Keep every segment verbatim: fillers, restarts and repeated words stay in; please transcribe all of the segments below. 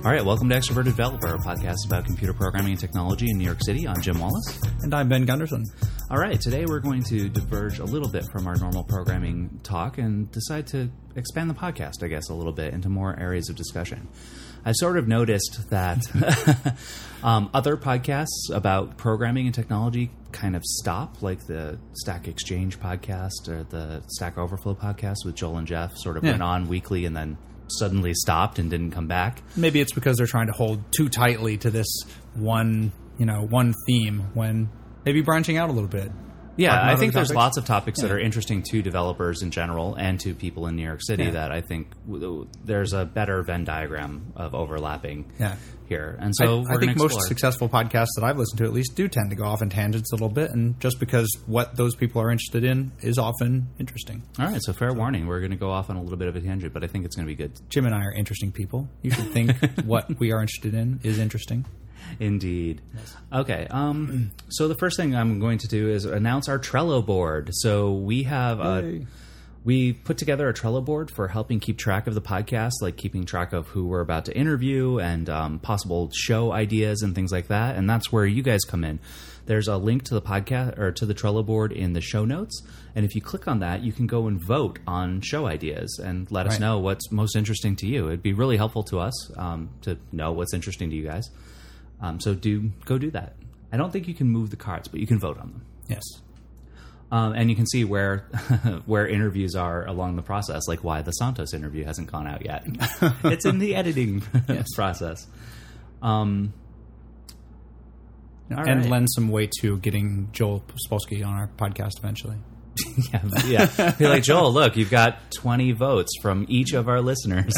All right, welcome to Extroverted Developer, a podcast about computer programming and technology in New York City. I'm Jim Wallace. And I'm Ben Gunderson. All right, today we're going to diverge a little bit from our normal programming talk and decide to expand the podcast, I guess, a little bit into more areas of discussion. I sort of noticed that um, other podcasts about programming and technology kind of stop, like the Stack Exchange podcast or the Stack Overflow podcast with Joel and Jeff sort of yeah. went on weekly and then suddenly stopped and didn't come back. Maybe it's because they're trying to hold too tightly to this one, you know, one theme when maybe branching out a little bit. Yeah, I think there's topics. lots of topics yeah. that are interesting to developers in general and to people in New York City yeah. that I think w- there's a better Venn diagram of overlapping yeah. here. And so I, I think most successful podcasts that I've listened to at least do tend to go off in tangents a little bit, and just because what those people are interested in is often interesting. All right, so fair warning. We're going to go off on a little bit of a tangent, but I think it's going to be good. Jim and I are interesting people. You should think what we are interested in is interesting. Indeed. Okay. Um, so the first thing I'm going to do is announce our Trello board. So we have a, we put together a Trello board for helping keep track of the podcast, like keeping track of who we're about to interview and um, possible show ideas and things like that. And that's where you guys come in. There's a link to the podcast or to the Trello board in the show notes. And if you click on that, you can go and vote on show ideas and let us right. know what's most interesting to you. It'd be really helpful to us um, to know what's interesting to you guys. Um, so do go do that. I don't think you can move the cards, but you can vote on them. Yes. Um, and you can see where where interviews are along the process, like why the Santos interview hasn't gone out yet. It's in the editing yes. process. Um, and right. lend some weight to getting Joel Spolsky on our podcast eventually. yeah, yeah. Be like, Joel, look, you've got twenty votes from each of our listeners.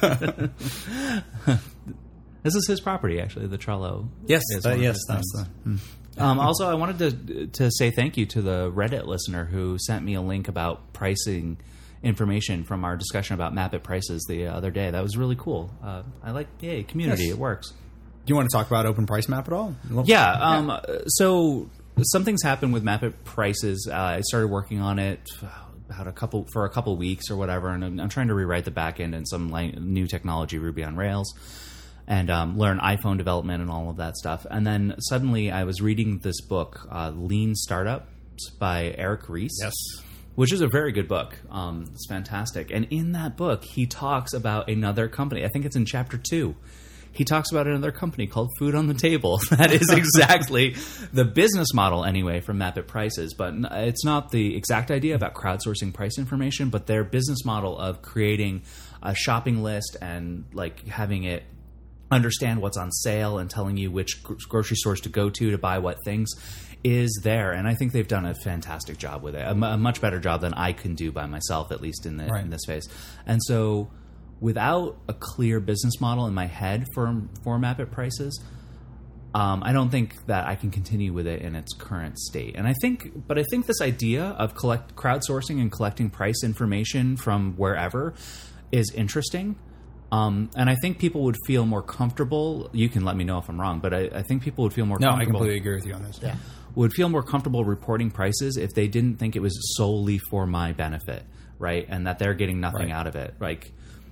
This is his property, actually, the Trello. Yes, that, yes, that's the... Hmm. Um, also, I wanted to to say thank you to the Reddit listener who sent me a link about pricing information from our discussion about Map It prices the other day. That was really cool. Uh, I like, yay, community, yes. It works. Do you want to talk about Open Price Map at all? Yeah. Um, yeah. So something's happened with Map It prices. Uh, I started working on it about a couple for a couple weeks or whatever, and I'm, I'm trying to rewrite the back end and some like, new technology, Ruby on Rails. And um, learn iPhone development and all of that stuff. And then suddenly I was reading this book, uh, Lean Startups by Eric Ries. Yes. Which is a very good book. Um, it's fantastic. And in that book, he talks about another company. I think it's in chapter two. He talks about another company called Food on the Table. That is exactly the business model, anyway, from Map It Prices. But it's not the exact idea about crowdsourcing price information, but their business model of creating a shopping list and like having it understand what's on sale and telling you which grocery stores to go to to buy what things is there. And I think they've done a fantastic job with it, a, m- a much better job than I can do by myself, at least in, the, right. in this phase. And so without a clear business model in my head for, for Map It prices, um, I don't think that I can continue with it in its current state. And I think, but I think this idea of collect crowdsourcing and collecting price information from wherever is interesting. Um, and I think people would feel more comfortable. You can let me know if I'm wrong, but I, I think people would feel more no, comfortable. No, I completely agree with you on this. Yeah. Would feel more comfortable reporting prices if they didn't think it was solely for my benefit, right? And that they're getting nothing right. out of it. Like,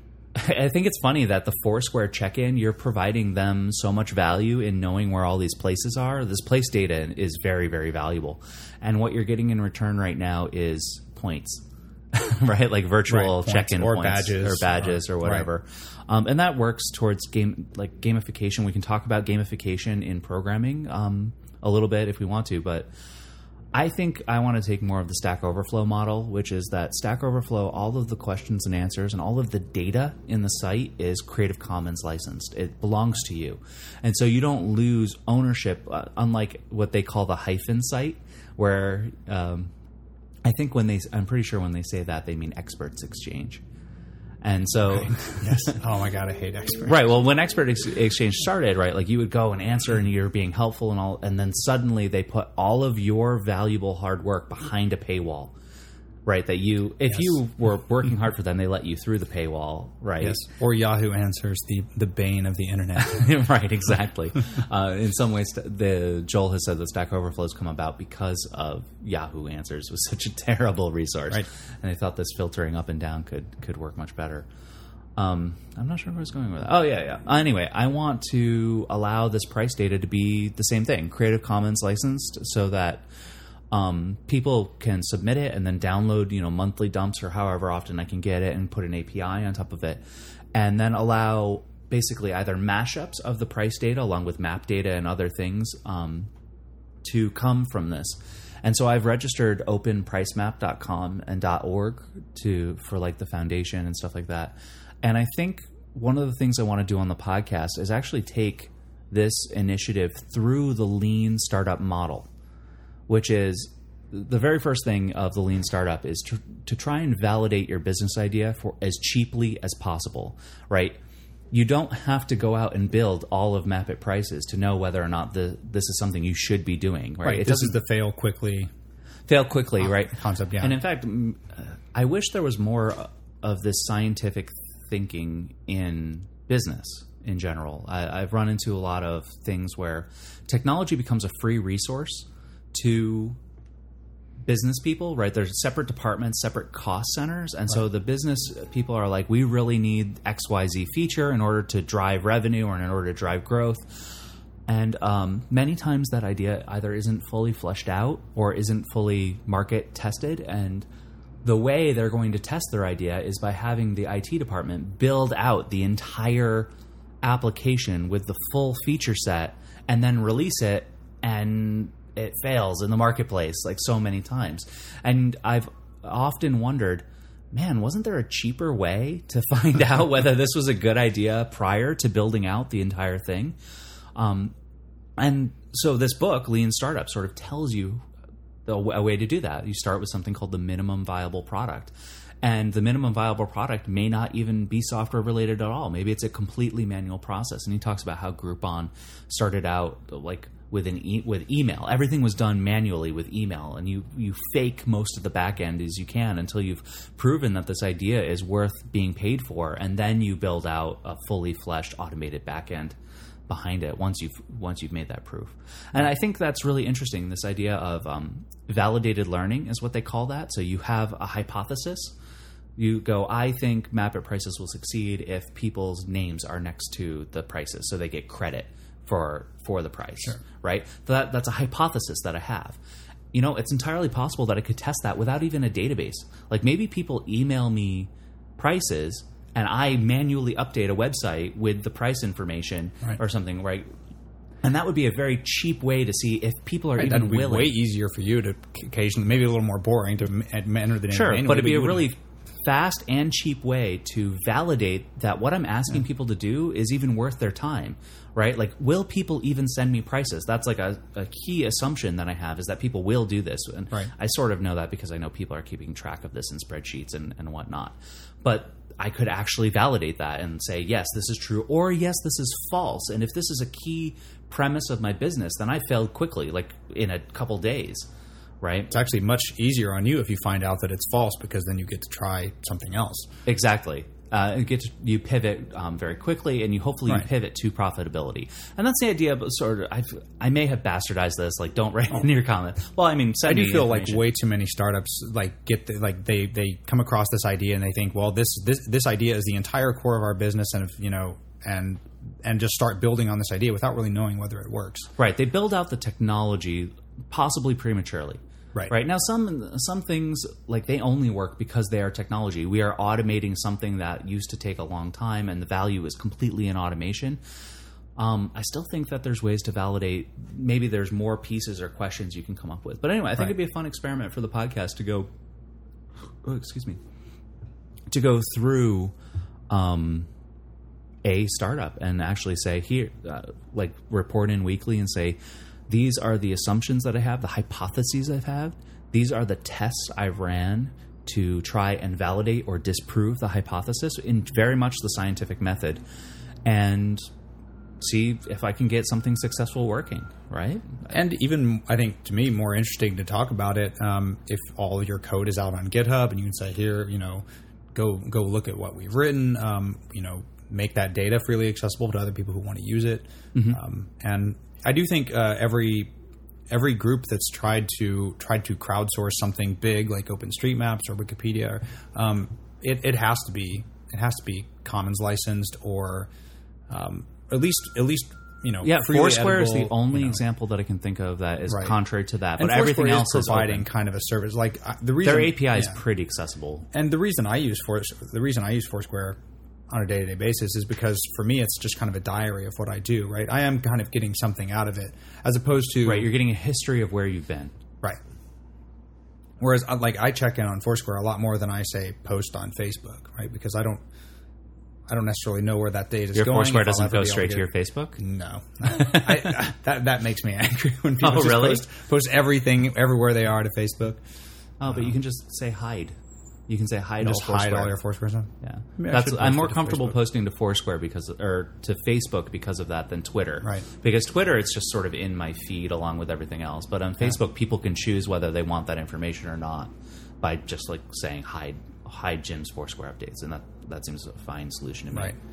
I think it's funny that the Foursquare check-in, you're providing them so much value in knowing where all these places are. This place data is very, very valuable. And what you're getting in return right now is points. Right, like virtual right, check-in or points badges or badges or, or whatever, right. um, and that works towards game like gamification. We can talk about gamification in programming um, a little bit if we want to, but I think I want to take more of the Stack Overflow model, which is that Stack Overflow, all of the questions and answers and all of the data in the site is Creative Commons licensed. It belongs to you, and so you don't lose ownership, uh, unlike what they call the hyphen site, where um, I think when they, I'm pretty sure when they say that, they mean Experts Exchange. And so... Right. Yes. Oh, my God, I hate Experts. Right. Well, when Expert Ex- Exchange started, right, like you would go and answer and you're being helpful and all, and then suddenly they put all of your valuable hard work behind a paywall, right? That you, if yes. you were working hard for them, they let you through the paywall, right? Yes. Or Yahoo Answers, the, the bane of the internet. Right, exactly. uh, in some ways, the Joel has said that Stack Overflow has come about because of Yahoo Answers was such a terrible resource. Right. And they thought this filtering up and down could, could work much better. Um, I'm not sure where I was going with that. Oh, yeah, yeah. Anyway, I want to allow this price data to be the same thing, Creative Commons licensed, so that um, people can submit it and then download, you know, monthly dumps or however often I can get it and put an A P I on top of it, and then allow basically either mashups of the price data along with map data and other things um, to come from this. And so I've registered open price map dot com and .org to for like the foundation and stuff like that. And I think one of the things I want to do on the podcast is actually take this initiative through the lean startup model, which is the very first thing of the lean startup is to, to try and validate your business idea for as cheaply as possible, right? You don't have to go out and build all of Map It prices to know whether or not the this is something you should be doing, right? right. It this is the fail quickly. Fail quickly, uh, right? Concept, yeah. And in fact, I wish there was more of this scientific thinking in business in general. I, I've run into a lot of things where technology becomes a free resource to business people, right? There's separate departments, separate cost centers. And right. so the business people are like, we really need X Y Z feature in order to drive revenue or in order to drive growth. And um, many times that idea either isn't fully fleshed out or isn't fully market tested. And the way they're going to test their idea is by having the I T department build out the entire application with the full feature set and then release it, and it fails in the marketplace like so many times. And I've often wondered, man, wasn't there a cheaper way to find out whether this was a good idea prior to building out the entire thing? Um, and so this book, Lean Startup, sort of tells you a way to do that. You start with something called the minimum viable product. And the minimum viable product may not even be software related at all. Maybe it's a completely manual process. And he talks about how Groupon started out like with an e- with email. Everything was done manually with email, and you you fake most of the back end as you can until you've proven that this idea is worth being paid for, and then you build out a fully fleshed automated back end behind it once you've once you've made that proof. And I think that's really interesting. This idea of um, validated learning is what they call that. So you have a hypothesis. You go, I think Map It prices will succeed if people's names are next to the prices, so they get credit for for the price, sure. right? That that's a hypothesis that I have. You know, it's entirely possible that I could test that without even a database. Like maybe people email me prices, and I manually update a website with the price information right. or something, right? And that would be a very cheap way to see if people are right, even that would be willing. Way easier for you to occasionally, maybe a little more boring to enter the name. Sure, manually, but it'd be but a really fast and cheap way to validate that what I'm asking yeah. people to do is even worth their time, right? Like, will people even send me prices? That's like a, a key assumption that I have, is that people will do this. And right. I sort of know that because I know people are keeping track of this in spreadsheets and, and whatnot. But I could actually validate that and say, yes, this is true, or yes, this is false. And if this is a key premise of my business, then I failed quickly, like in a couple days. Right. It's actually much easier on you if you find out that it's false, because then you get to try something else. Exactly. Uh, you get to, you pivot um, very quickly, and you hopefully right. you pivot to profitability. And that's the idea. But sort of, I I may have bastardized this. Like, don't write oh. in your comment. Well, I mean, I do feel like way too many startups like get the, like they they come across this idea and they think, well, this this this idea is the entire core of our business, and if, you know and and just start building on this idea without really knowing whether it works. Right. They build out the technology possibly prematurely. Right. Right. Now, some some things, like, they only work because they are technology. We are automating something that used to take a long time, and the value is completely in automation. Um, I still think that there's ways to validate. Maybe there's more pieces or questions you can come up with. But anyway, I think right. it'd be a fun experiment for the podcast to go, oh, excuse me, to go through um, a startup and actually say, here, uh, like, report in weekly and say, these are the assumptions that I have, the hypotheses I've had. These are the tests I ran to try and validate or disprove the hypothesis in very much the scientific method, and see if I can get something successful working, right? And even, I think, to me, more interesting to talk about it, um, if all of your code is out on GitHub and you can say, here, you know, go go look at what we've written, um, you know, make that data freely accessible to other people who want to use it. Mm-hmm. Um, and I do think uh, every every group that's tried to tried to crowdsource something big like OpenStreetMaps or Wikipedia, um, it, it has to be it has to be Commons licensed or um, at least at least you know yeah. Foursquare edible, is the only you know. example that I can think of that is Right. contrary to that. And But everything Foursquare else is is providing open. kind of a service. Like uh, the reason Their A P I is yeah. pretty accessible. And the reason I use Fours the reason I use Foursquare on a day-to-day basis is because for me it's just kind of a diary of what I do, right? I am kind of getting something out of it as opposed to Right, you're getting a history of where you've been. right. Whereas uh, like I check in on Foursquare a lot more than I say post on Facebook, right? Because I don't I don't necessarily know where that data is Your going. Foursquare if I'll doesn't ever go be able straight to get- your Facebook? No, I, I, that that makes me angry when people Oh, just really? post, post everything everywhere they are to Facebook. Oh, but you can just say hide. You can say hide Just all hide Foursquare. all your Foursquare stuff. Yeah, Maybe I that's. should I'm post more it to comfortable Facebook. posting to Foursquare because, or to Facebook because of that than Twitter. Right. Because Twitter, it's just sort of in my feed along with everything else. But on Facebook, people can choose whether they want that information or not by just like saying hide hide Jim's Foursquare updates, and that that seems a fine solution to me. Right.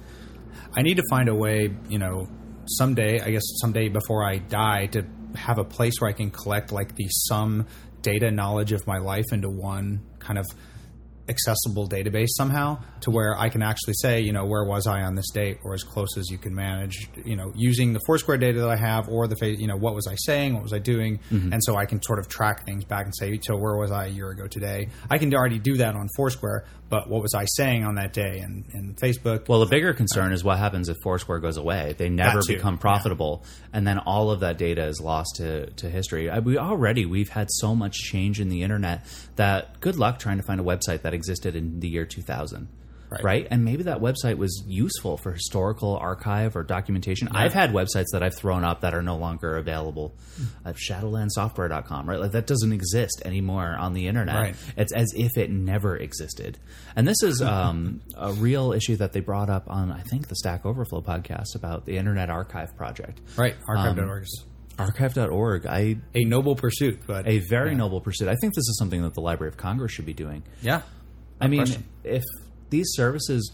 I need to find a way, you know, someday, I guess someday before I die, to have a place where I can collect like the sum data knowledge of my life into one kind of accessible database somehow, to where I can actually say, you know, where was I on this date, or as close as you can manage, you know, using the Foursquare data that I have, or the, fa- you know, what was I saying, what was I doing, Mm-hmm. and so I can sort of track things back and say, so where was I a year ago today? I can already do that on Foursquare, but what was I saying on that day in, in Facebook? Well, the bigger concern is what happens if Foursquare goes away. They never That too, become profitable, and then all of that data is lost to, to history. I, we already we've had so much change in the internet that good luck trying to find a website that existed in the year two thousand. Right. Right? And maybe that website was useful for historical archive or documentation. I've had websites that I've thrown up that are no longer available. I have shadowland software dot com, right? Like that doesn't exist anymore on the internet. Right. It's as if it never existed. And this is um, a real issue that they brought up on, I think, the Stack Overflow podcast about the Internet Archive Project. Right, archive dot org Um, is archive dot org. I a noble pursuit, but a very yeah. noble pursuit. I think this is something that the Library of Congress should be doing. Yeah, I mean, question. if these services,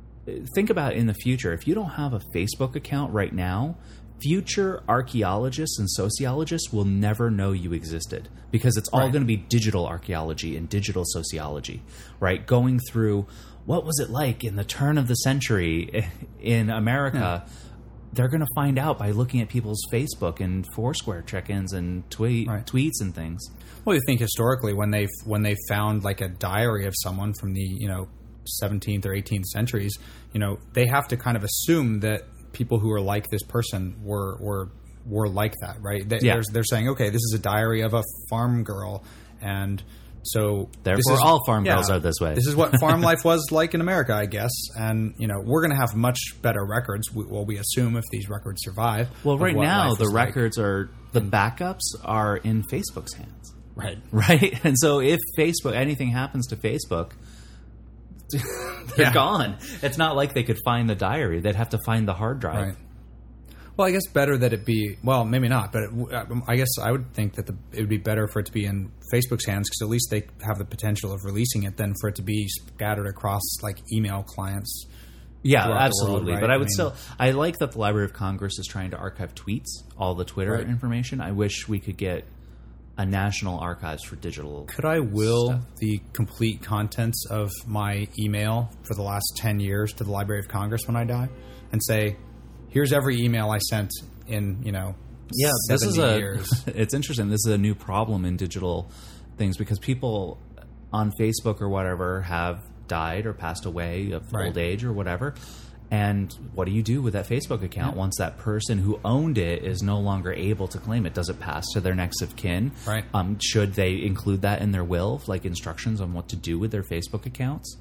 think about in the future, if you don't have a Facebook account right now, future archaeologists and sociologists will never know you existed because it's all Right. going to be digital archaeology and digital sociology, right? Going through what was it like in the turn of the century in America. Hmm. They're going to find out by looking at people's Facebook and Foursquare check-ins and tweet, Right. tweets and things. Well, you think historically when they when they found like a diary of someone from the you know seventeenth or eighteenth centuries, you know they have to kind of assume that people who are like this person were were were like that, right? They, Yeah. they're, they're saying, okay, this is a diary of a farm girl, and so Therefore, this is, all farm yeah, girls are this way. This is what farm life was like in America, I guess, and you know we're going to have much better records. We, well, we assume if these records survive. Well, of right what now life the was like. records are the backups are in Facebook's hands, right? right? And so if Facebook anything happens to Facebook, they're Yeah. gone. It's not like they could find the diary; they'd have to find the hard drive. Right. Well, I guess better that it be. Well, maybe not, but it, I guess I would think that the, it would be better for it to be in Facebook's hands because at least they have the potential of releasing it than for it to be scattered across like email clients. Yeah, throughout the absolutely. world, right? But I would I mean- still, I like that the Library of Congress is trying to archive tweets, all the Twitter Right. information. I wish we could get a national archives for digital. Could I will stuff. the complete contents of my email for the last ten years to the Library of Congress when I die, and say, "Here's every email I sent in you know Yeah, this is seventy a. years." It's interesting. This is a new problem in digital things because people on Facebook or whatever have died or passed away of Right. old age or whatever. And what do you do with that Facebook account once that person who owned it is no longer able to claim it? Does it pass to their next of kin? Right. Um, should they include that in their will, like instructions on what to do with their Facebook accounts?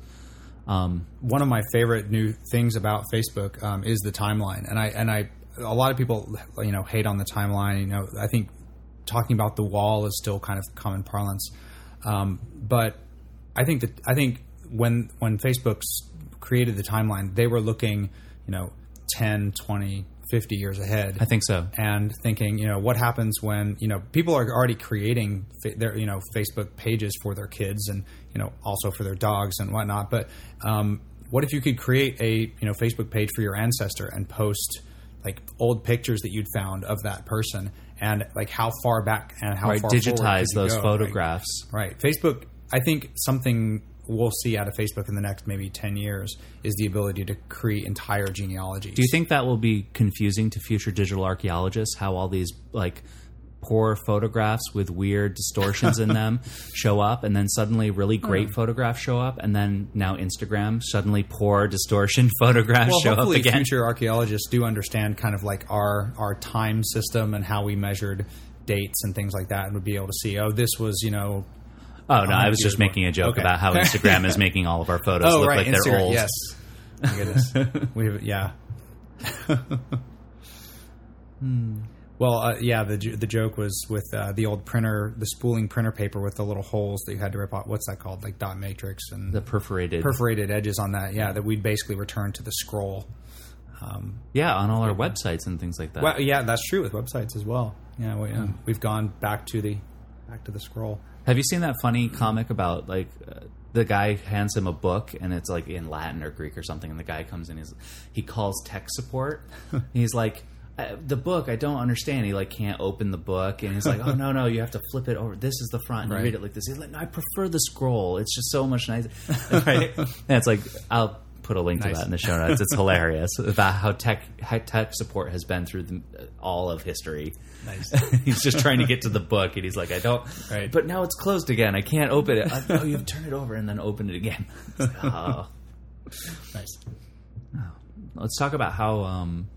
Um, One of my favorite new things about Facebook um, is the timeline, and I and I a lot of people you know hate on the timeline. You know, I think talking about the wall is still kind of common parlance, um, but I think that I think when when Facebook's created the timeline, they were looking you know ten, twenty, fifty years ahead. I think so. And thinking, you know, what happens when, you know, people are already creating fa- their, you know, Facebook pages for their kids and, you know, also for their dogs and whatnot. But um, what if you could create a, you know, Facebook page for your ancestor and post like old pictures that you'd found of that person and like how far back and how Right, far forward digitize could you those go, photographs. Right? Right. Facebook, I think something we'll see out of Facebook in the next maybe ten years is the ability to create entire genealogies. Do you think that will be confusing to future digital archaeologists, how all these like poor photographs with weird distortions in them show up, and then suddenly really great photographs show up, and then now Instagram, suddenly poor distortion photographs well, show up hopefully again? Future archaeologists do understand kind of like our our time system and how we measured dates and things like that, and would be able to see, oh, this was, you know... Oh, no, I was just making a joke okay. about how Instagram is making all of our photos oh, look right, like Instagram, they're old. Yes. Oh, goodness. we have, yeah. hmm. Well, uh, yeah, the the joke was with uh, the old printer, the spooling printer paper with the little holes that you had to rip out. What's that called? Like dot matrix and the perforated perforated edges on that. Yeah, that we'd basically return to the scroll. Um, yeah, on all our websites and things like that. Well, yeah, that's true with websites as well. Yeah, we, um, we've gone back to the back to the scroll. Have you seen that funny comic about like uh, the guy hands him a book and it's like in Latin or Greek or something, and the guy comes in, he's, he calls tech support. He's like, I, the book I don't understand. He like can't open the book, and he's like, oh no no, you have to flip it over. This is the front, and right. you read it like this. He's like, no, I prefer the scroll. It's just so much nicer. Right? And it's like, I'll put a link nice. to that in the show notes. It's hilarious about how tech how tech support has been through the, all of history. Nice. He's just trying to get to the book, and he's like, I don't. Right. But now it's closed again. I can't open it. I, oh, you have to turn it over and then open it again. Like, oh. Nice. Let's talk about how um,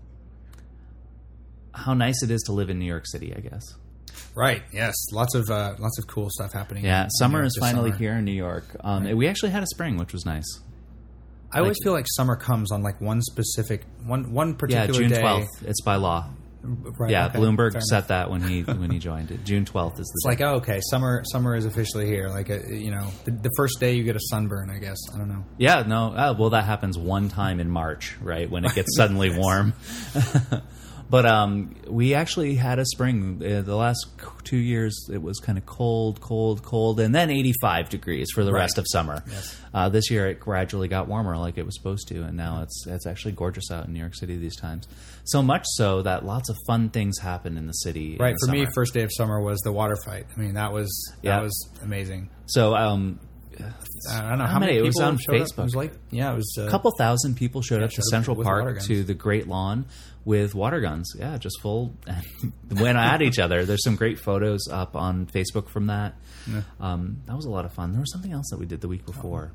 how nice it is to live in New York City, I guess. Right. Yes. Lots of uh, lots of cool stuff happening. Yeah. in Summer New York is this finally summer. here in New York. Um, Right. We actually had a spring, which was nice. I always Like- feel like summer comes on like one specific one one Yeah, particular June day. twelfth. It's by law. Right, Yeah, okay, Bloomberg fair set enough. that when he when he joined it. June twelfth is the It's like, oh, okay, summer summer is officially here. Like, uh, you know, the, the first day you get a sunburn, I guess. I don't know. Yeah, no. Uh, well, that happens one time in March, right, when it gets suddenly warm. But um, we actually had a spring. Uh, the last two years, it was kind of cold, cold, cold, and then eighty-five degrees for the Right. rest of summer. Yes. Uh, this year, it gradually got warmer like it was supposed to, and now it's it's actually gorgeous out in New York City these times. So much so that lots of fun things happen in the city. Right. in the For me, summer. first day of summer was the water fight. I mean, that was that Yeah. was amazing. So um, I don't know How how, many? many It was people on showed up? Facebook. It was like, yeah, it was uh, a couple thousand people showed up to showed up Central with water Park guns. to the Great Lawn with water guns. Yeah, just full and went at each other. There's some great photos up on Facebook from that. Yeah. Um, that was a lot of fun. There was something else that we did the week before.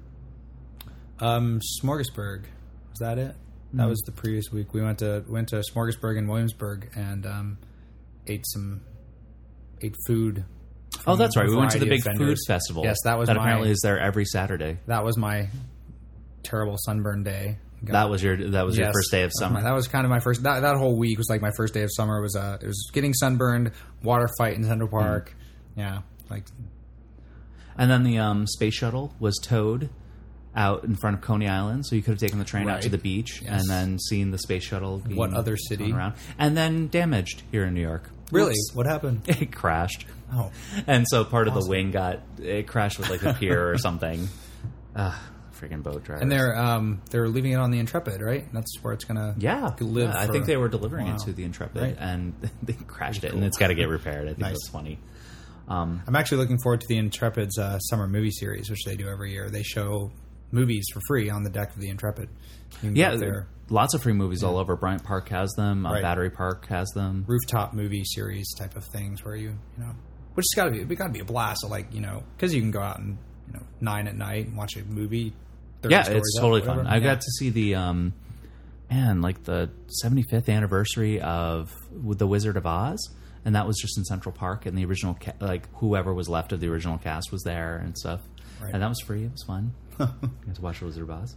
Um, Smorgasburg. Was that it? That Mm. was the previous week. We went to went to Smorgasburg in Williamsburg and um, ate some ate food. Oh, that's from right. a We went to the variety big of food vendors. festival. Yes, that was that my, apparently is there every Saturday. that was my terrible sunburn day. Got- That was your that was your Yes. first day of That was my- summer. That was kind of my first. That, that whole week was like my first day of summer. Was uh, it was getting sunburned, water fight in Central Park. Mm. Yeah, like And then the um, space shuttle was towed out in front of Coney Island, so you could have taken the train out to Right. the beach Yes. and then seen the space shuttle. Being What other city? thrown around. And then damaged here in New York. really, Oops. what happened? It crashed. Oh, And so part of the Awesome. wing got it crashed with like a pier or something. Ah, freaking boat drivers. and they're um they're leaving it on the Intrepid, right? That's where it's gonna yeah, live. yeah, I for- think they were delivering Wow. it to the Intrepid, Right. and they crashed it, cool. and it's got to get repaired. I think Nice. that's funny. Um, I'm actually looking forward to the Intrepid's uh, summer movie series, which they do every year. They show movies for free on the deck of the Intrepid. You can yeah, get their lots of free movies all over. Bryant Park has them. Uh, Right. Battery Park has them. rooftop movie series type of things where you you know, which has got to be it got to be a blast. So like you know, because you can go out and you know nine at night and watch a movie. thirty Yeah, stories it's up, totally whatever. fun. I Yeah. got to see the um, man, like the seventy-fifth anniversary of with the Wizard of Oz, and that was just in Central Park, and the original ca- like whoever was left of the original cast was there and stuff, Right. and that was free. It was fun. I got to watch the Wizard of Oz.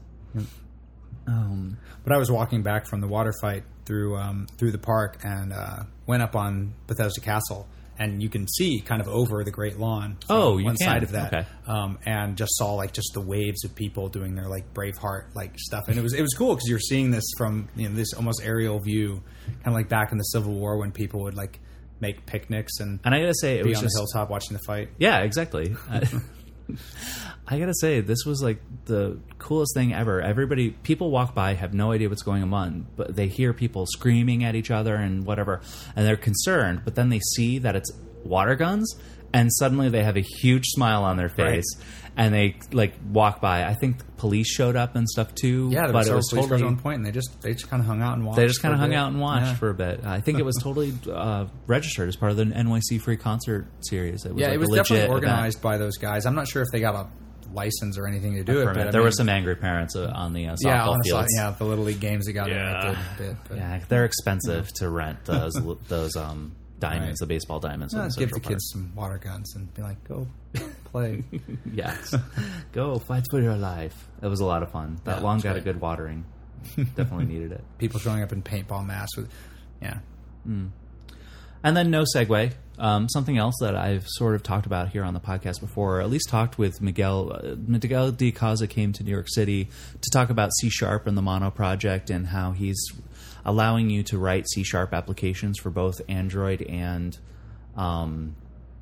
Um, But I was walking back from the water fight through um, through the park and uh, went up on Bethesda Castle, and you can see kind of over the Great Lawn. from Oh, you one can. side of that, Okay. um, and just saw like just the waves of people doing their like Braveheart like stuff, and it was it was cool because you're seeing this from you know this almost aerial view, kind of like back in the Civil War when people would like make picnics and and I gotta say, it be was on just the hilltop watching the fight. yeah, exactly. I, I gotta say, this was like the coolest thing ever. Everybody, people walk by, have no idea what's going on, but they hear people screaming at each other and whatever, and they're concerned. But then they see that it's water guns, and suddenly they have a huge smile on their face, right. and they like walk by. I think police showed up and stuff too. Yeah, there but was it was police totally, at one point, and they just they just kind of hung out and watched. They just kind of hung bit. out and watched yeah. for a bit. I think it was totally uh, registered as part of the N Y C Free Concert Series. It was yeah, like it was a legit definitely organized event. by those guys. I'm not sure if they got a license or anything to do it. But there I mean, were some angry parents uh, on the uh, softball yeah, on the fields. side, yeah, the little league games that got Yeah, in a bit. But, yeah, they're expensive yeah. to rent those those um, diamonds, right. the baseball diamonds. No, the give the park. kids some water guns and be like, go play. Yes, go fight for your life. It was a lot of fun. That yeah, lawn got great. a good watering. Definitely needed it. People showing up in paintball masks with, yeah. Mm. And then no segue. Um, something else that I've sort of talked about here on the podcast before, or at least talked with Miguel. Uh, Miguel de Casa came to New York City to talk about C Sharp and the Mono project and how he's allowing you to write C Sharp applications for both Android and um,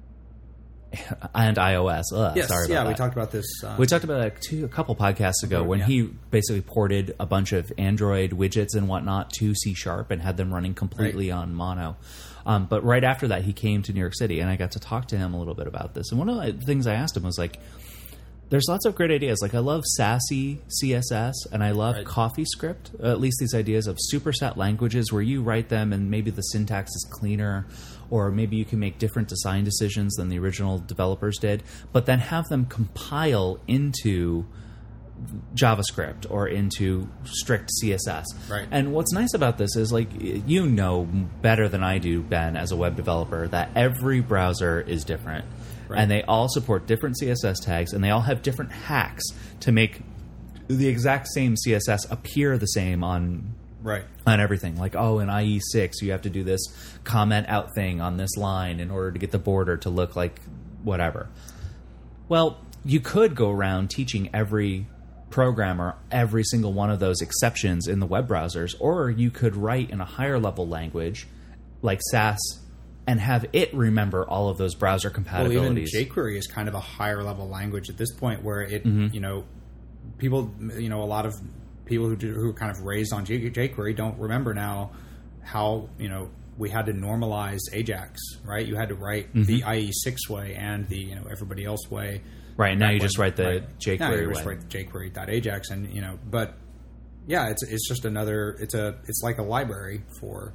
and iOS. Ugh, yes, sorry about yeah, that. we talked about this. Uh, we talked about it two, a couple podcasts ago when yeah. he basically ported a bunch of Android widgets and whatnot to C Sharp and had them running completely right. on Mono. Um, but right after that, he came to New York City, and I got to talk to him a little bit about this. And one of the things I asked him was like, there's lots of great ideas. Like I love Sassy C S S, and I love right. CoffeeScript, uh, at least these ideas of superset languages where you write them and maybe the syntax is cleaner, or maybe you can make different design decisions than the original developers did, but then have them compile into JavaScript or into strict C S S. Right. And what's nice about this is, like, you know better than I do, Ben, as a web developer, that every browser is different. Right. And they all support different C S S tags, and they all have different hacks to make the exact same C S S appear the same on right. on everything. Like, oh, in I E six, you have to do this comment out thing on this line in order to get the border to look like whatever. Well, you could go around teaching every programmer every single one of those exceptions in the web browsers, or you could write in a higher level language like Sass and have it remember all of those browser compatibilities. Well, even jQuery is kind of a higher level language at this point, where it, mm-hmm. you know, people, you know, a lot of people who do, who are kind of raised on J- jQuery don't remember now how, you know, we had to normalize Ajax, right? You had to write mm-hmm. the I E six way and the, you know, everybody else way. Right, now you just write the right. jQuery now you way. just write jQuery.ajax, and you know, but yeah, it's it's just another. It's a it's like a library for.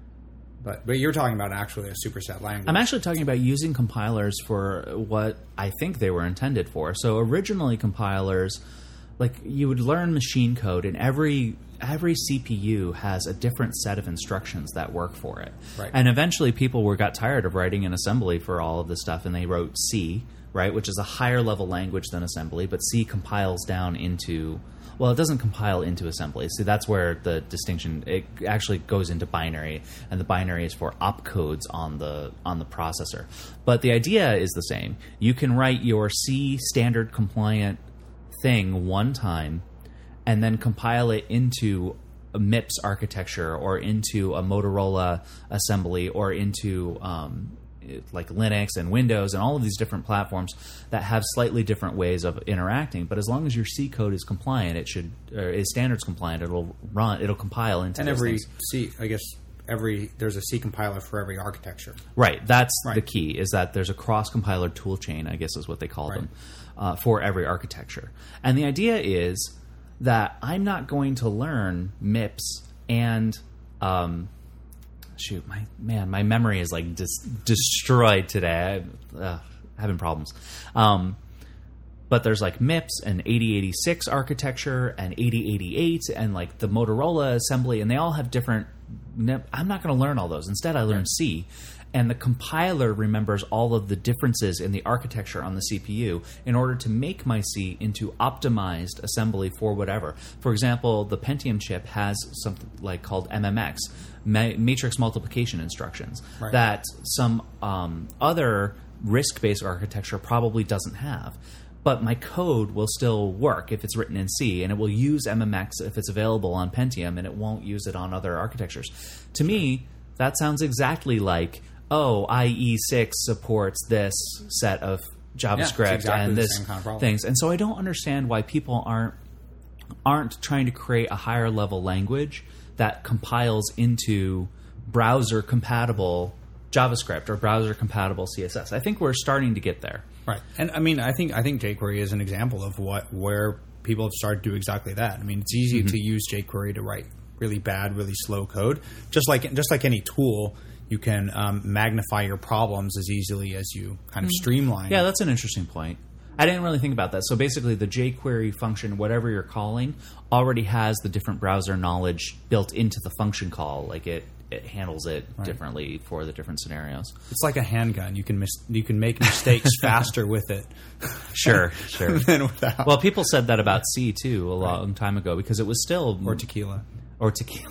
But but you're talking about actually a superset language. I'm actually talking about using compilers for what I think they were intended for. So originally, compilers, like, you would learn machine code, and every every C P U has a different set of instructions that work for it. Right. And eventually, people were got tired of writing in assembly for all of this stuff, and they wrote C. Right, which is a higher level language than assembly, but C compiles down into, well, it doesn't compile into assembly. So that's where the distinction, it actually goes into binary, and the binary is for opcodes on the on the processor. But the idea is the same. You can write your C standard compliant thing one time, and then compile it into a MIPS architecture or into a Motorola assembly or into um, like Linux and Windows and all of these different platforms that have slightly different ways of interacting. But as long as your C code is compliant, it should, or is standards compliant, it'll run, it'll compile into and those every things. C, I guess every there's a C compiler for every architecture. Right. That's right. the key, is that there's a cross compiler tool chain, I guess is what they call right. them, uh, for every architecture. And the idea is that I'm not going to learn MIPS and um, shoot, my man, my memory is like dis- destroyed today. I'm uh, having problems. Um, but there's like MIPS and eighty eighty-six architecture and eighty eighty-eight and like the Motorola assembly, and they all have different. I'm not going to learn all those. Instead, I learn right. C. And the compiler remembers all of the differences in the architecture on the C P U in order to make my C into optimized assembly for whatever. For example, the Pentium chip has something like called M M X, ma- matrix multiplication instructions, right. that some um, other RISC-based architecture probably doesn't have. But my code will still work if it's written in C, and it will use M M X if it's available on Pentium, and it won't use it on other architectures. To me, that sounds exactly like, oh, I E six supports this set of JavaScript yeah, exactly and this kind of things. And so I don't understand why people aren't aren't trying to create a higher level language that compiles into browser compatible JavaScript or browser compatible C S S. I think we're starting to get there. Right. And I mean, I think I think jQuery is an example of what where people have started to do exactly that. I mean, it's easy mm-hmm. to use jQuery to write really bad, really slow code. Just like just like any tool, you can um, magnify your problems as easily as you kind of mm-hmm. streamline. Yeah, that's an interesting point. I didn't really think about that. So basically, the jQuery function, whatever you're calling, already has the different browser knowledge built into the function call. Like it, it handles it right. differently for the different scenarios. It's like a handgun. You can mis- you can make mistakes faster with it. Sure, sure. than without. Well, people said that about C too a long right. time ago because it was still or tequila or tequila.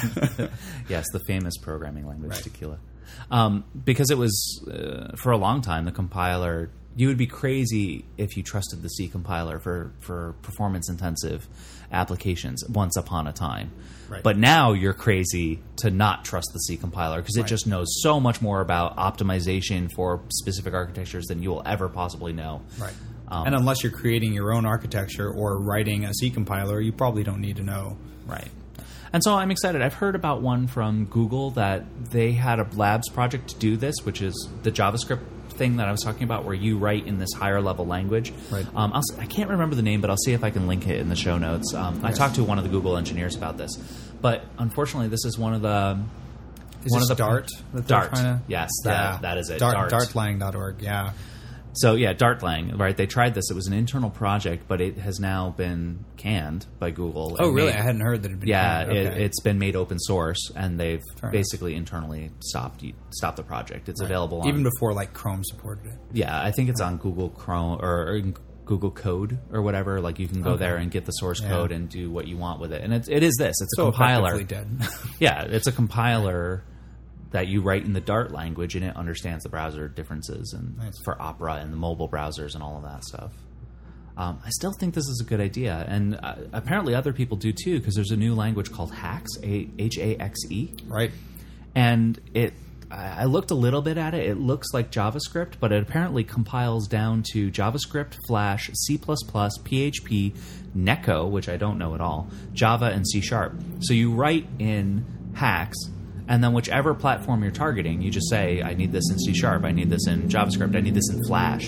Yes, the famous programming language right. tequila. Um, because it was uh, for a long time the compiler. You would be crazy if you trusted the C compiler for, for performance-intensive applications once upon a time. Right. But now you're crazy to not trust the C compiler because it right. just knows so much more about optimization for specific architectures than you will ever possibly know. Right. Um, and unless you're creating your own architecture or writing a C compiler, you probably don't need to know. Right. And so I'm excited. I've heard about one from Google that they had a labs project to do this, which is the JavaScript thing that I was talking about where you write in this higher level language. Right. Um, I'll, I can't remember the name, but I'll see if I can link it in the show notes. Um, okay. I talked to one of the Google engineers about this. But unfortunately, this is one of the... Is one this of the Dart? Dart. To... Yes, that, yeah. that is it. Dart, Dart. dartlang dot org, yeah. So, yeah, Dartlang, right? They tried this. It was an internal project, but it has now been canned by Google. Oh, really? Made, I hadn't heard that it had been yeah, canned. Yeah, okay. it, it's been made open source, and they've Fair basically enough. internally stopped stopped the project. It's right. available on... Even before, like, Chrome supported it. Yeah, I think it's on Google Chrome or, or Google Code or whatever. Like, you can go okay. there and get the source yeah. code and do what you want with it. And it, it is this. It's so a compiler. Effectively dead. Yeah, it's a compiler... that you write in the Dart language, and it understands the browser differences and nice. For Opera and the mobile browsers and all of that stuff. Um, I still think this is a good idea, and uh, apparently other people do too, because there's a new language called Haxe, H A X E. Right. And it, I looked a little bit at it. It looks like JavaScript, but it apparently compiles down to JavaScript, Flash, C plus plus, P H P, Neko, which I don't know at all, Java, and C Sharp. So you write in Haxe, and then whichever platform you're targeting, you just say, I need this in C Sharp, I need this in JavaScript, I need this in Flash.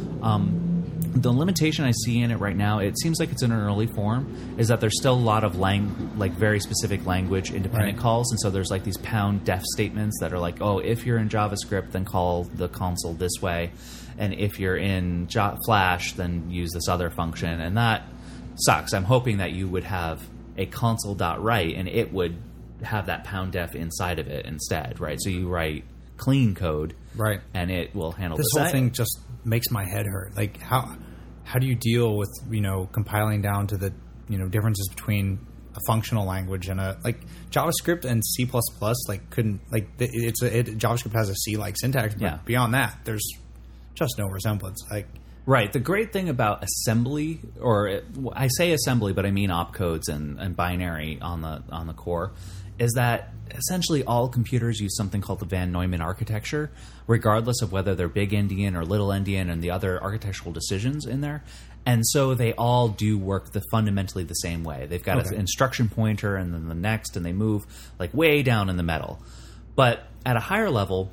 Um, the limitation I see in it right now, it seems like it's in an early form, is that there's still a lot of lang- like very specific language independent right. calls. And so there's like these pound def statements that are like, oh, if you're in JavaScript, then call the console this way. And if you're in jo- Flash, then use this other function. And that sucks. I'm hoping that you would have a console.write and it would have that pound def inside of it instead, right? So you write clean code, right, and it will handle this. This whole thing just makes my head hurt. Like how how do you deal with you know compiling down to the you know differences between a functional language and a like JavaScript and C plus plus? Like couldn't like it's a, it, JavaScript has a C like syntax, but yeah. beyond that, there's just no resemblance. Like. Right. The great thing about assembly, or it, I say assembly, but I mean opcodes and, and binary on the on the core, is that essentially all computers use something called the Van Neumann architecture, regardless of whether they're big endian or little endian and the other architectural decisions in there. And so they all do work the fundamentally the same way. They've got okay. an instruction pointer and then the next, and they move like way down in the metal. But at a higher level,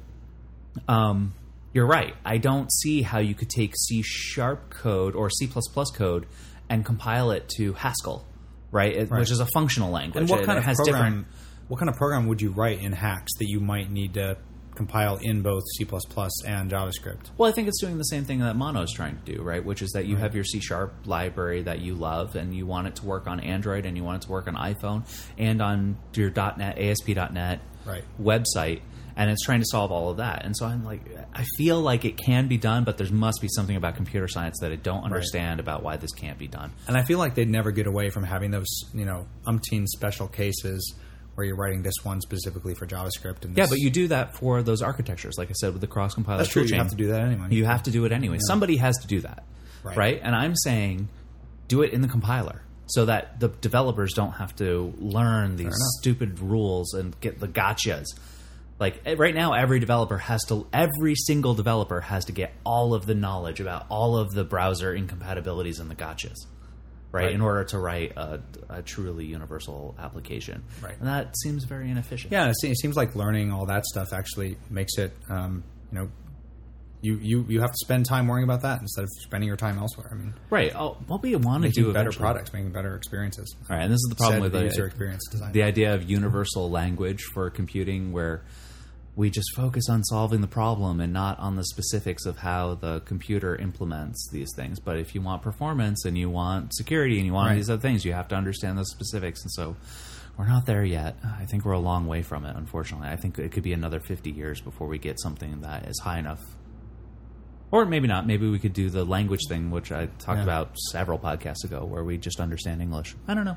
um, you're right. I don't see how you could take C Sharp code or C plus plus code and compile it to Haskell, right? It, right? Which is a functional language. And what it, kind it of has program? Different, what kind of program would you write in Haxe that you might need to compile in both C plus plus and JavaScript? Well, I think it's doing the same thing that Mono is trying to do, right? Which is that you right. have your C Sharp library that you love, and you want it to work on Android, and you want it to work on iPhone, and on your .NET, A S P dot net right. website. And it's trying to solve all of that. And so I'm like, I feel like it can be done, but there must be something about computer science that I don't understand right. about why this can't be done. And I feel like they'd never get away from having those, you know, umpteen special cases where you're writing this one specifically for JavaScript. And this. Yeah, but you do that for those architectures, like I said, with the cross-compiler. That's true. You have to do that anyway. You have to do it anyway. Yeah. Somebody has to do that, right. right? And I'm saying do it in the compiler so that the developers don't have to learn these stupid rules and get the gotchas. Like right now, every developer has to, every single developer has to get all of the knowledge about all of the browser incompatibilities and the gotchas. right, Right. in order to write a, a truly universal application. Right. And that seems very inefficient. Yeah, it se- it seems like learning all that stuff actually makes it, um, you know, you, you, you have to spend time worrying about that instead of spending your time elsewhere. I mean, Right. Oh, what we want to making do better eventually- products, making better experiences. All right, and this is the problem Said with the the user experience design. the idea of universal language for computing, where we just focus on solving the problem and not on the specifics of how the computer implements these things. But if you want performance and you want security and you want Right. these other things, you have to understand those specifics. And so we're not there yet. I think we're a long way from it, unfortunately. I think it could be another fifty years before we get something that is high enough. Or maybe not. Maybe we could do the language thing, which I talked Yeah. about several podcasts ago, where we just understand English. I don't know.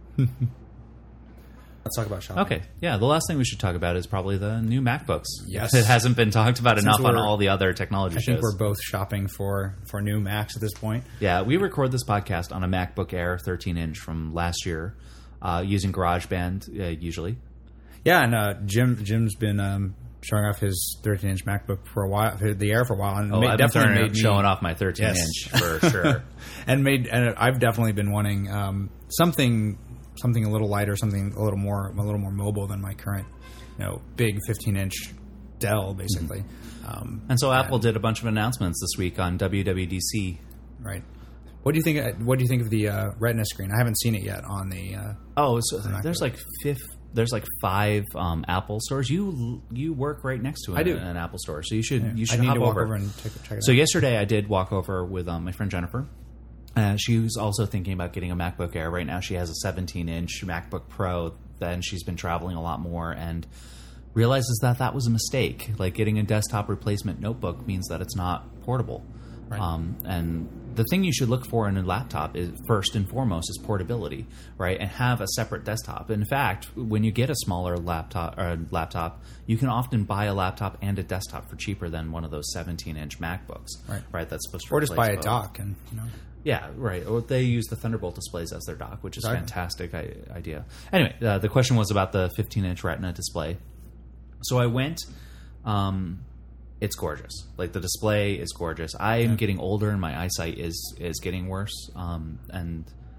Let's talk about shopping. Okay, yeah. The last thing we should talk about is probably the new MacBooks. Yes. It hasn't been talked about Since enough on we're- all the other technology I shows. think we're both shopping for, for new Macs at this point. Yeah, we record this podcast on a MacBook Air thirteen inch from last year, uh, using GarageBand uh, usually. Yeah, and uh, Jim Jim's been um, showing off his thirteen inch MacBook for a while, the Air for a while, and Oh, ma- I've been definitely turning- made me, showing off my thirteen Yes. inch for sure. and made and I've definitely been wanting um, something something a little lighter, something a little more a little more mobile than my current, you know, big fifteen inch Dell, basically. Mm-hmm. Um, And so Apple did a bunch of announcements this week on W W D C. right. What do you think? What do you think of the uh, Retina screen? I haven't seen it yet on the. Uh, Oh, so there's MacBook. like fifth. There's like five um, Apple stores. You you work right next to an, I do. an Apple store, so you should you I should need hop to walk over. over and check, check it So out. yesterday I did walk over with um, my friend Jennifer. Uh, she was also thinking about getting a MacBook Air. Right now she has a seventeen inch MacBook Pro. Then she's been traveling a lot more and realizes that that was a mistake. Like getting a desktop replacement notebook means that it's not portable. Right. Um, and the thing you should look for in a laptop is first and foremost is portability, right? And have a separate desktop. In fact, when you get a smaller laptop or laptop, you can often buy a laptop and a desktop for cheaper than one of those seventeen inch MacBooks, Right. right? That's supposed to or just replace buy a both. dock and you know. Yeah, right. Or they use the Thunderbolt displays as their dock, which is a Exactly. fantastic I- idea. Anyway, uh, the question was about the fifteen inch Retina display. So I went. Um, it's gorgeous. Like the display is gorgeous. I am Yeah. getting older, and my eyesight is is getting worse. Um, and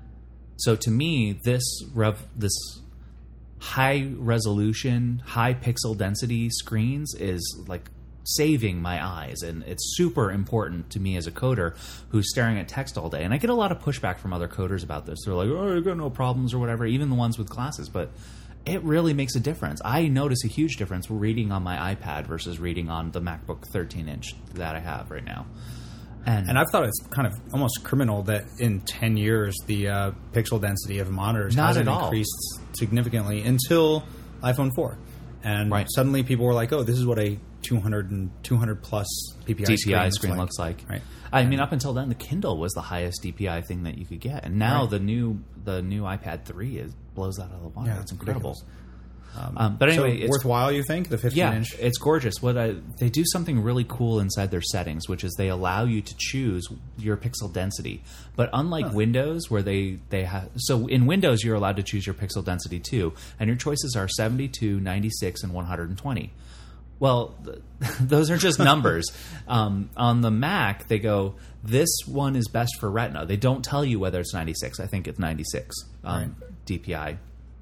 so to me, this rev this high resolution, high pixel density screens is like saving my eyes, and it's super important to me as a coder who's staring at text all day. And I get a lot of pushback from other coders about this. They're like, oh, you got no problems or whatever, even the ones with glasses, but it really makes a difference. I notice a huge difference reading on my iPad versus reading on the MacBook thirteen inch that I have right now. And, And I've thought it's kind of almost criminal that in ten years the uh, pixel density of monitors Not hasn't at all. increased significantly until iPhone four. And Right. suddenly people were like, oh, this is what a two hundred and two hundred plus D P I, D P I screen, screen looks looks like. Right. I mean, up until then, the Kindle was the highest D P I thing that you could get, and now Right. the new the new iPad three is blows that out of the water. Yeah, It's it's incredible. ridiculous. Um, but anyway, so it's worthwhile, you think, the fifteen yeah, inch? it's gorgeous. What I, they do something really cool inside their settings, which is they allow you to choose your pixel density. But unlike Windows, where they they have so in Windows you're allowed to choose your pixel density too, and your choices are seventy-two, ninety-six, and one hundred twenty. Well, th- those are just numbers. um, on the Mac, they go, this one is best for Retina. They don't tell you whether it's ninety-six. I think it's ninety-six um, Right. D P I.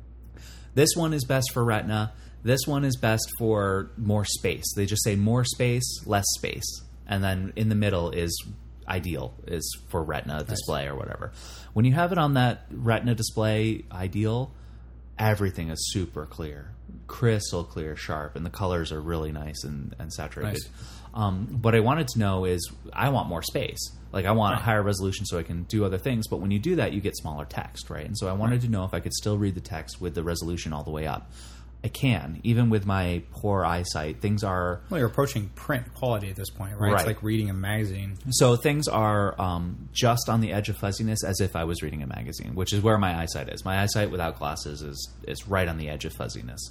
This one is best for Retina. This one is best for more space. They just say more space, less space. And then in the middle is ideal, is for Retina display or whatever. When you have it on that Retina display ideal, everything is super clear, crystal clear, sharp, and the colors are really nice and, and saturated. Nice. Um, what I wanted to know is I want more space. Like I want a higher resolution so I can do other things. But when you do that, you get smaller text, right? And so I wanted to know if I could still read the text with the resolution all the way up. I can, even with my poor eyesight. Things are Well, you're approaching print quality at this point, right? Right. It's like reading a magazine. so things are um, just on the edge of fuzziness, as if I was reading a magazine, which is where my eyesight is. My eyesight without glasses is is right on the edge of fuzziness,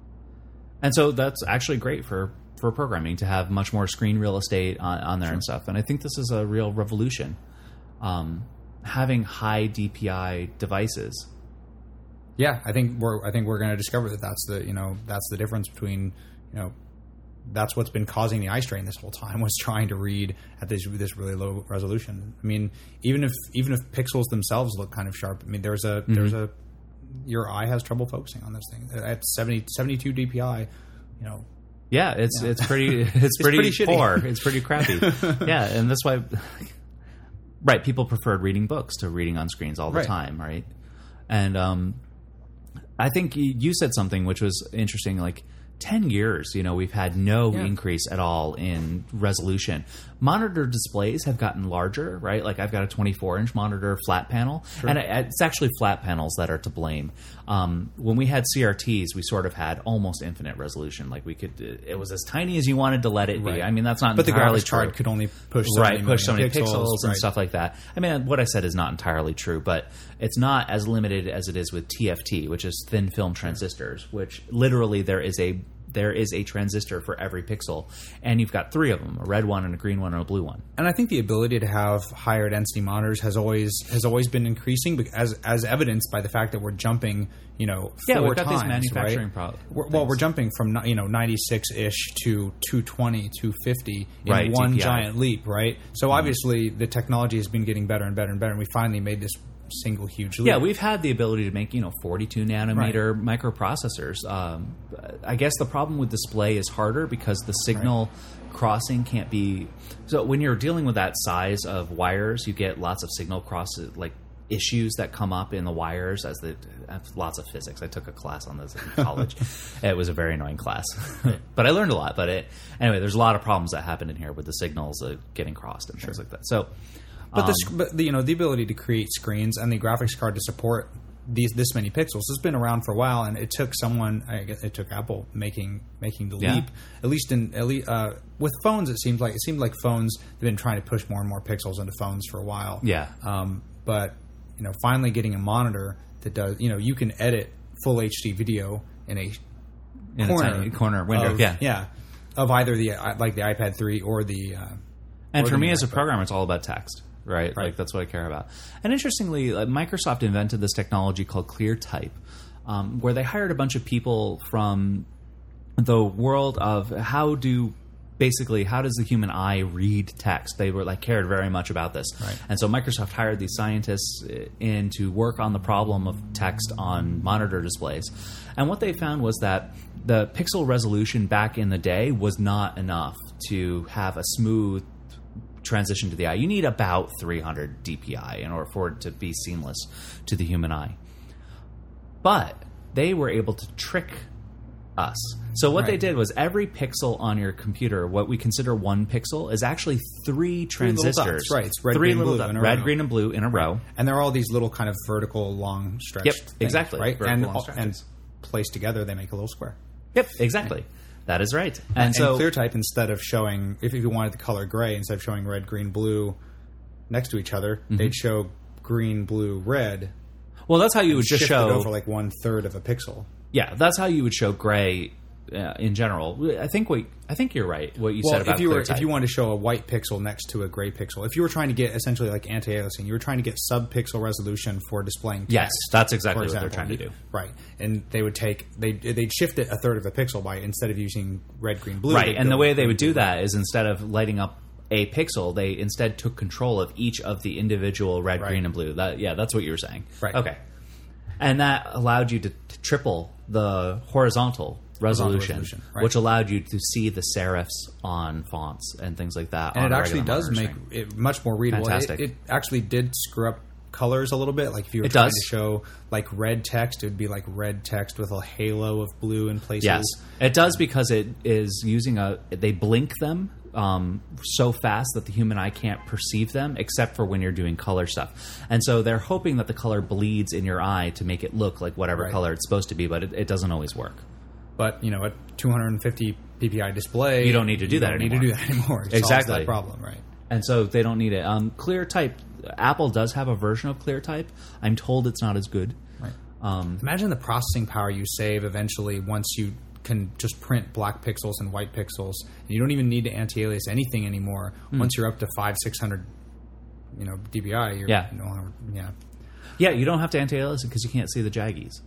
and so that's actually great for. for programming to have much more screen real estate on, on there and stuff. And I think this is a real revolution. Um, having high D P I devices. Yeah, I think we're I think we're going to discover that that's the you know that's the difference between you know that's what's been causing the eye strain this whole time, was trying to read at this this really low resolution. I mean, even if even if pixels themselves look kind of sharp, I mean, there's a mm-hmm. there's a your eye has trouble focusing on this thing at seventy, seventy-two D P I. You know, yeah, it's yeah. it's pretty it's pretty, it's pretty poor. It's pretty crappy. Yeah, and that's why, right? People preferred reading books to reading on screens all the right. time, right? And um, I think you said something which was interesting, like. ten years, you know, we've had no yeah. increase at all in resolution. Monitor displays have gotten larger, right? Like I've got a twenty-four inch monitor flat panel, sure. and it's actually flat panels that are to blame. Um, when we had C R Ts, we sort of had almost infinite resolution. Like we could, it was as tiny as you wanted to let it right. be. I mean, that's not but entirely the graphics card true. Could only push so right, many push so many pixels, pixels and right. stuff like that. I mean, what I said is not entirely true, but it's not as limited as it is with T F T, which is thin film transistors, which literally there is a There is a transistor for every pixel, and you've got three of them: a red one, and a green one, and a blue one. And I think the ability to have higher density monitors has always has always been increasing, as as evidenced by the fact that we're jumping, you know, four yeah, we've got times, these manufacturing right? problems. Well, we're jumping from you know ninety-six ish to two twenty, two fifty in right, one D P I. Giant leap, right? So mm-hmm. obviously the technology has been getting better and better and better, and we finally made this single huge leap. Yeah, we've had the ability to make, you know, forty-two nanometer right. microprocessors. Um, I guess the problem with display is harder because the signal right. crossing can't be... So when you're dealing with that size of wires, you get lots of signal cross, like issues that come up in the wires as the... Lots of physics. I took a class on this in college. It was a very annoying class. But I learned a lot. But it, anyway, there's a lot of problems that happen in here with the signals uh, getting crossed and sure. things like that. So... But, um, the, but the, you know, the ability to create screens and the graphics card to support these this many pixels has been around for a while, and it took someone. I guess it took Apple making making the yeah. leap. At least in at least, uh, with phones, it seems like it seemed like phones have been trying to push more and more pixels into phones for a while. Yeah. Um, but you know, finally getting a monitor that does. You know, you can edit full H D video in a in corner a tiny corner window. Of, yeah. Yeah. Of either the like the iPad three or the. Uh, and or for the me as a iPad. programmer, it's all about text. Right? right, like that's what I care about. And interestingly, like, Microsoft invented this technology called ClearType, um, where they hired a bunch of people from the world of how do basically how does the human eye read text. They were like cared very much about this, right. and so Microsoft hired these scientists in to work on the problem of text on monitor displays. And what they found was that the pixel resolution back in the day was not enough to have a smooth transition to the eye. You need about three hundred D P I in order for it to be seamless to the human eye. But they were able to trick us. So what right. they did was every pixel on your computer, what we consider one pixel, is actually three transistors. Three little dots, right. It's red, three green, little blue dots, in a red, row. green, and blue in a row. And they're all these little kind of vertical, long stretched Yep, things, exactly. right? Vertical And, long stretches. and placed together, they make a little square. Yep, exactly. That is right. And, And, so and ClearType, instead of showing, if you wanted the color gray, instead of showing red, green, blue next to each other, mm-hmm. they'd show green, blue, red. Well, that's how you would just shift show it over like one third of a pixel. Yeah, that's how you would show gray uh, in general. I think what I think you're right. What you well, said about if you were ClearType. if you wanted to show a white pixel next to a gray pixel, if you were trying to get essentially like anti-aliasing, you were trying to get sub-pixel resolution for displaying text. Yes, that's exactly for example. what they're trying to do. Right, and they would take they they'd shift it a third of a pixel by instead of using red, green, blue. Right, and go the way they green, would do blue, that is instead of lighting up a pixel, they instead took control of each of the individual red, right. green, and blue. That yeah, that's what you were saying. Right. Okay, and that allowed you to, to triple the horizontal resolution, resolution right. which allowed you to see the serifs on fonts and things like that. And on it actually does regular make monitors. it much more readable. Fantastic. It, it actually did screw up colors a little bit. Like if you were It trying does. to show like red text, it would be like red text with a halo of blue in places. Yes, it does because it is using a. They blink them um, so fast that the human eye can't perceive them, except for when you're doing color stuff. And so they're hoping that the color bleeds in your eye to make it look like whatever Right. color it's supposed to be, but it, it doesn't always work. But you know, a two hundred fifty P P I display, You don't need to do you that don't anymore. Need to do that anymore. It solves Exactly. that problem, right? And so they don't need it. Um, ClearType, Apple does have a version of ClearType. I'm told it's not as good. Right. Um, Imagine the processing power you save eventually once you can just print black pixels and white pixels, and you don't even need to anti-alias anything anymore. Mm. Once you're up to five, six hundred, you know, D P I, you're Yeah. no longer, yeah. yeah, you don't have to anti-alias it because you can't see the jaggies.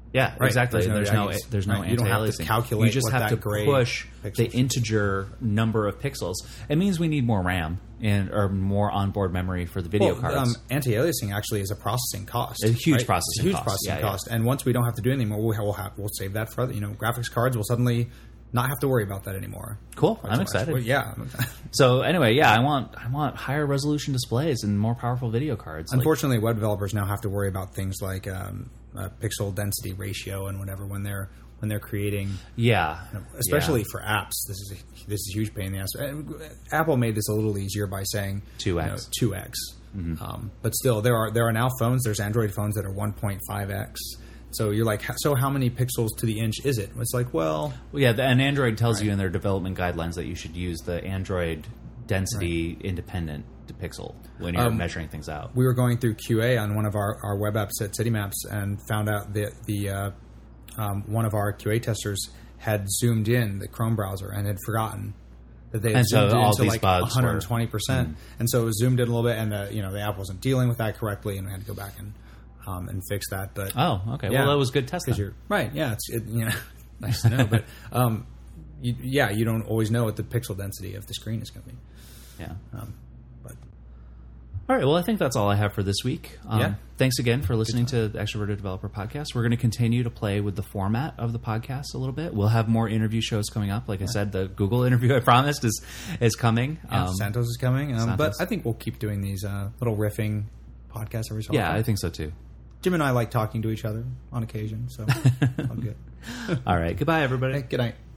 Yeah, Right. exactly. There's There's no- no, yeah, there's no right. You don't have to anti-aliasing. calculate You just what have that to gray push pixels the is. integer number of pixels. It means we need more RAM and or more onboard memory for the video Well, cards. um, anti-aliasing actually is a processing cost. A huge right? processing It's a huge cost. processing Yeah, yeah. cost. And once we don't have to do it anymore, we'll, we'll, have, we'll save that for other, you know, graphics cards will suddenly not have to worry about that anymore. Cool. Quite I'm so much. excited. Well, yeah. So anyway, yeah, I want I want higher resolution displays and more powerful video cards. Like- Unfortunately, web developers now have to worry about things like um, uh, pixel density ratio and whatever when they're when they're creating, yeah, you know, especially yeah. for apps. This is a, this is a huge pain in the ass. And Apple made this a little easier by saying two X. two X. Um, but still, there are there are now phones. There's Android phones that are one point five X. So you're like, so how many pixels to the inch is it? It's like, well, Well, yeah, the, and Android tells Right. you in their development guidelines that you should use the Android density independent to pixel when you're Um, measuring things out. we were going through Q A on one of our, our web apps at CityMaps and found out that the uh, um, one of our Q A testers had zoomed in the Chrome browser and had forgotten that they had And so zoomed all in to these like bugs were- one hundred twenty percent, and so it was zoomed in a little bit, and the you know the app wasn't dealing with that correctly, and we had to go back and um, and fix that. But Oh, okay. yeah, Well, that was good testing. because you're right. Yeah, it's it, you know nice to know, but um, you, yeah, you don't always know what the pixel density of the screen is going to be. Yeah. Um, but All right. Well, I think that's all I have for this week. Um, Yeah. Thanks again for listening to the Extroverted Developer Podcast. We're going to continue to play with the format of the podcast a little bit. We'll have more interview shows coming up. Like I said, the Google interview I promised is is coming. yeah, Um, Santos is coming, um, but Santos. I think we'll keep doing these uh, little riffing podcasts every so yeah, often. I think so too. Jim and I like talking to each other on occasion, so all good. All right. Goodbye, everybody. Hey, good night.